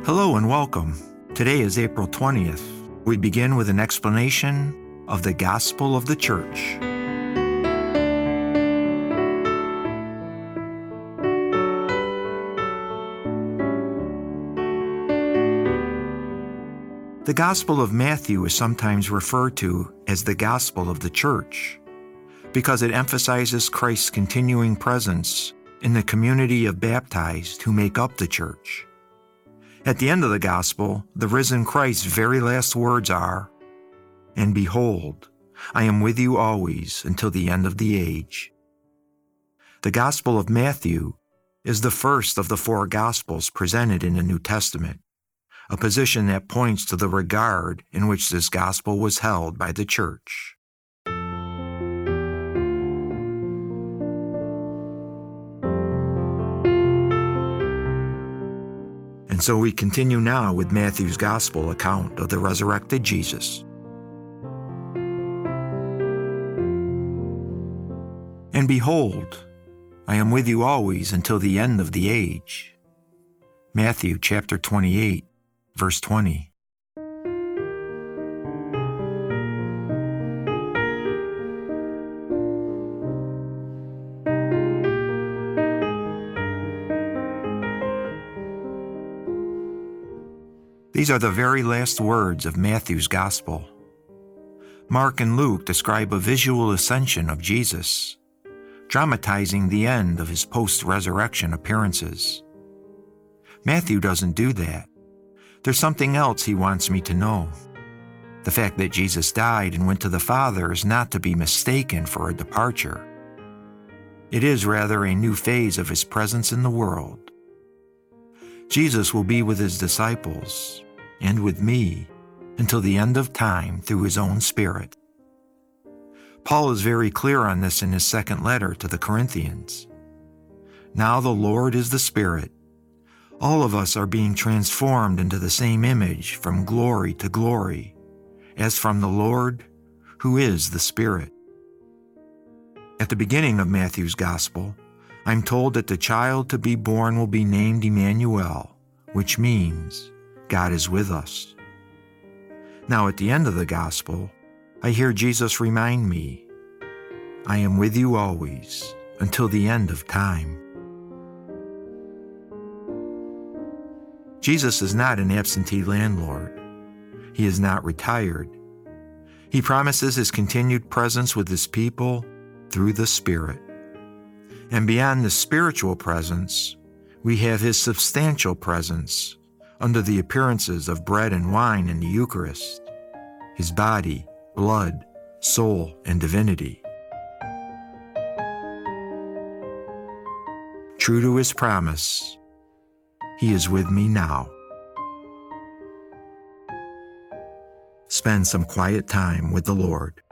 Hello and welcome. Today is April 20th. We begin with an explanation of the Gospel of the Church. The Gospel of Matthew is sometimes referred to as the Gospel of the Church because it emphasizes Christ's continuing presence in the community of baptized who make up the church. At the end of the Gospel, the risen Christ's very last words are, "And behold, I am with you always until the end of the age." The Gospel of Matthew is the first of the four Gospels presented in the New Testament, a position that points to the regard in which this Gospel was held by the church. And so we continue now with Matthew's Gospel account of the resurrected Jesus. And behold, I am with you always until the end of the age. Matthew chapter 28, verse 20. These are the very last words of Matthew's Gospel. Mark and Luke describe a visual ascension of Jesus, dramatizing the end of his post-resurrection appearances. Matthew doesn't do that. There's something else he wants me to know. The fact that Jesus died and went to the Father is not to be mistaken for a departure. It is rather a new phase of his presence in the world. Jesus will be with his disciples and with me until the end of time through his own Spirit. Paul is very clear on this in his second letter to the Corinthians. Now the Lord is the Spirit. All of us are being transformed into the same image from glory to glory, as from the Lord, who is the Spirit. At the beginning of Matthew's Gospel, I'm told that the child to be born will be named Emmanuel, which means God is with us. Now at the end of the Gospel, I hear Jesus remind me, I am with you always until the end of time. Jesus is not an absentee landlord. He is not retired. He promises his continued presence with his people through the Spirit. And beyond the spiritual presence, we have his substantial presence under the appearances of bread and wine in the Eucharist, his body, blood, soul, and divinity. True to his promise, he is with me now. Spend some quiet time with the Lord.